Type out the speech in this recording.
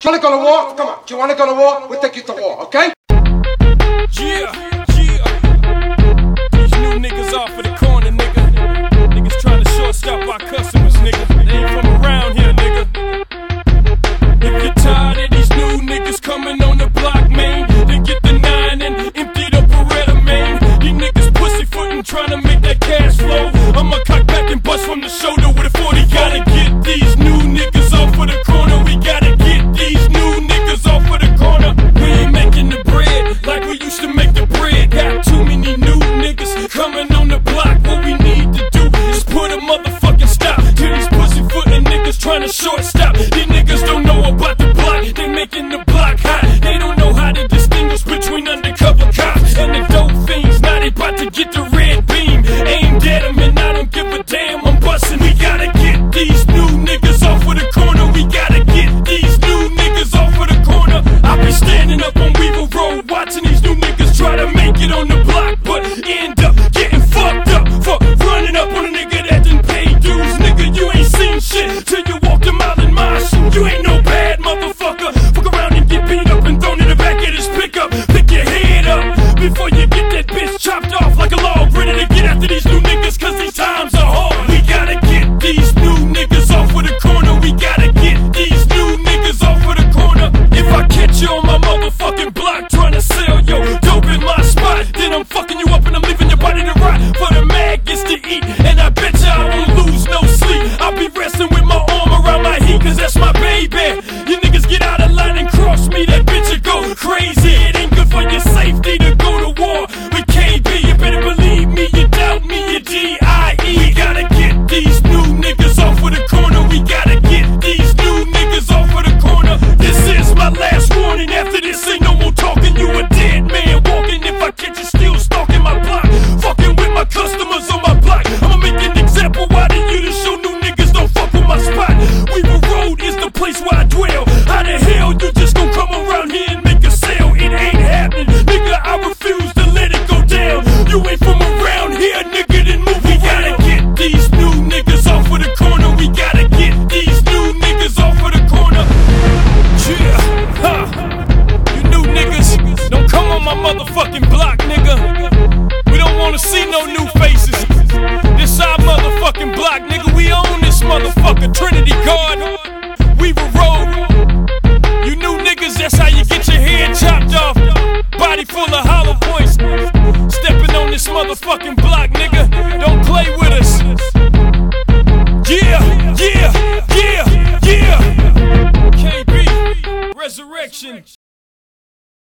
Wanna go to war? Come on. Do you wanna go to war? We'll take you to war, okay? Yeah. These new niggas off of the corner, nigga. Niggas trying to shortstop our customers, nigga. They ain't from around here, nigga. If you're tired of these new niggas coming on the block, man, then get the 9 and empty the Beretta, man. These niggas pussyfootin' trying to make that cash flow. I'ma cock back and bust from the shoulder with a 40. Gotta get these new niggas off of the corner. We gotta get these new niggas off of the corner. We ain't making the bread like we used to make the bread. Got too many new niggas coming on the block. What we need to do is put a motherfucking stop to these pussyfootin' niggas trying to shortstop. These niggas don't know about the block. They making the block hot. They don't know how to distinguish between undercover cops and the dope fiends. Now they about to get the red beam aimed at them, and I don't give a damn. I'm bustin'. We gotta get these new niggas off of the corner. We gotta get these new niggas off of the corner. I be standing up on Weaver Road watching these new niggas try to make it on the block, but end up getting fucked up for running up on a nigga that didn't pay dues. Nigga, you ain't seen shit till you walked a mile in my shoes. You ain't no bad motherfucker. Fuck around and get beat up and thrown in the back of this pickup. Pick your head up before you get that bitch chopped off like a log. Ready to get after these new niggas cause these times are hard. We gotta get these new niggas off of the corner. We gotta get these new niggas off of the corner. If I catch you on my motherfucking block trying to sell your dope in my spot, then I'm fucking you up and I'm leaving your body to rot for the maggots to eat. And I bet you I won't lose no sleep. I'll be resting with my arm around my heat cause that's my baby. You niggas get out of line and cross me, that bitch will go crazy. It ain't good for your safety to go to war with KB. You better believe me, you doubt me, you D.I.E. We gotta get these new niggas off of the corner. We gotta get these new niggas off of the corner. This is my last warning. After this ain't no more talking. You a dead man walking if I catch you still stalking my block. Fucking with my customers on my block. I'ma make an example out of you to show new niggas don't fuck with my spot. Weaver Road is the place where I dwell. How the hell you just gon' come around here and make a sale? It ain't happening, nigga. I refuse to let it go down. You ain't from around here, nigga, then move. We gotta get these new niggas off of the corner. We gotta get these new niggas off of the corner. Yeah, huh. You new niggas, don't come on my motherfucking block, nigga. We don't wanna see no new faces. This our motherfucking block, nigga. We own this motherfucker. Trinity Garden, Weaver Road. You new niggas, that's how you get your head chopped off. Body full of hollow points. Stepping on this motherfucking block, nigga. Don't play with us. Yeah. KB, Resurrection.